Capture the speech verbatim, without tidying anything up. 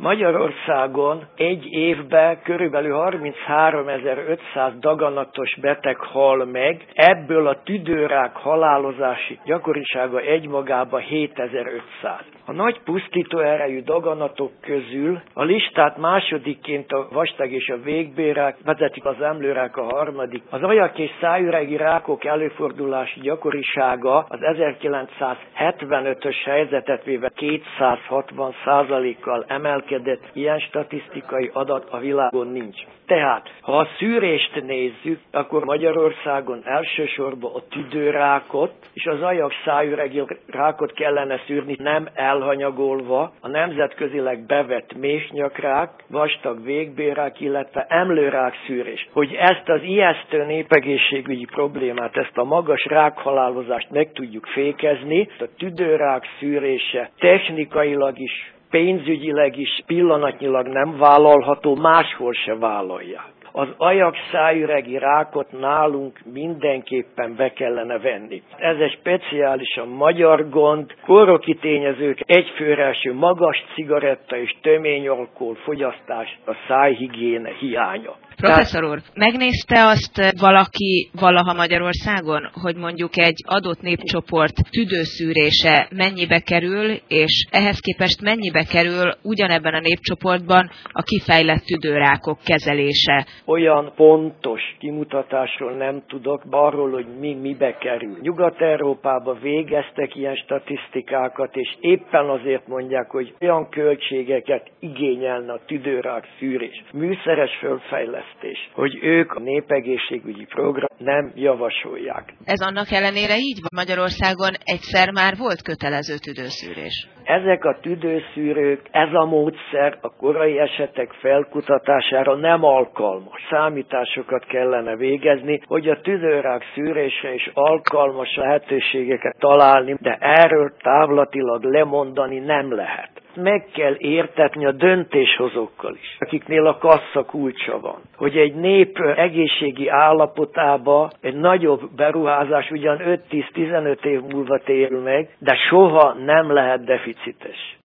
Magyarországon egy évben körülbelül harmincháromezer-ötszáz daganatos beteg hal meg, ebből a tüdőrák halálozási gyakorisága egymagában hétezer-ötszáz. A nagy pusztító erejű daganatok közül a listát másodikként a vastag és a végbélrák, vezetik az emlőrák a harmadik. Az ajak és szájüregi rákok előfordulási gyakorisága az ezerkilencszázhetvenötös helyzetet véve kétszázhatvan százalékkal emelkedett, ilyen statisztikai adat a világon nincs. Tehát, ha a szűrést nézzük, akkor Magyarországon elsősorban a tüdőrákot és az ajak-szájüregi rákot kellene szűrni, nem elhanyagolva a nemzetközileg bevett méhnyakrák, vastag végbélrák, illetve emlőrák szűrést. Hogy ezt az ijesztő népegészségügyi problémát, ezt a magas rákhalálozást meg tudjuk fékezni, a tüdőrák szűrése technikailag is, pénzügyileg is pillanatnyilag nem vállalható, máshol se vállalják. Az ajak-szájüregi rákot nálunk mindenképpen be kellene venni. Ez egy speciálisan magyar gond, kóroki tényezők, egyfőre eső magas cigaretta és töményalkohol fogyasztás, a szájhigiéne hiánya. Professzor úr, megnézte azt valaki valaha Magyarországon, hogy mondjuk egy adott népcsoport tüdőszűrése mennyibe kerül, és ehhez képest mennyibe kerül ugyanebben a népcsoportban a kifejlett tüdőrákok kezelése? Olyan pontos kimutatásról nem tudok, arról, hogy mi mibe kerül. Nyugat-Európában végeztek ilyen statisztikákat, és éppen azért mondják, hogy olyan költségeket igényelne a tüdőrák szűrés, műszeres fölfejlesztés, hogy ők a népegészségügyi program nem javasolják. Ez annak ellenére így van? Magyarországon egyszer már volt kötelező tüdőszűrés. Ezek a tüdőszűrők, ez a módszer a korai esetek felkutatására nem alkalmas. Számításokat kellene végezni, hogy a tüdőrák szűrésre is alkalmas lehetőségeket találni, de erről távlatilag lemondani nem lehet. Meg kell értetni a döntéshozókkal is, akiknél a kassa kulcsa van, hogy egy nép egészségi állapotába egy nagyobb beruházás ugyan öt-tíz-tizenöt év múlva térül meg, de soha nem lehet deficites.